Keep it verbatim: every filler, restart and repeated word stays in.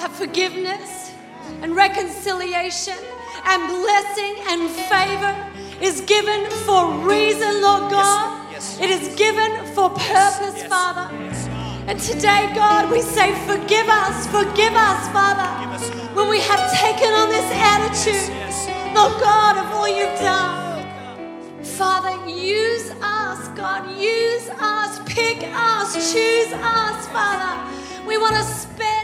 that forgiveness and reconciliation and blessing and favor is given for a reason, Lord God. Yes. It is given for purpose, Yes. Father. And today, God, we say, forgive us, forgive us, Father, Forgive us, Lord. when we have taken on this attitude, Yes. Lord God, of all you've done. Father, use us, God, use us, pick us, choose us, Father. We want to spend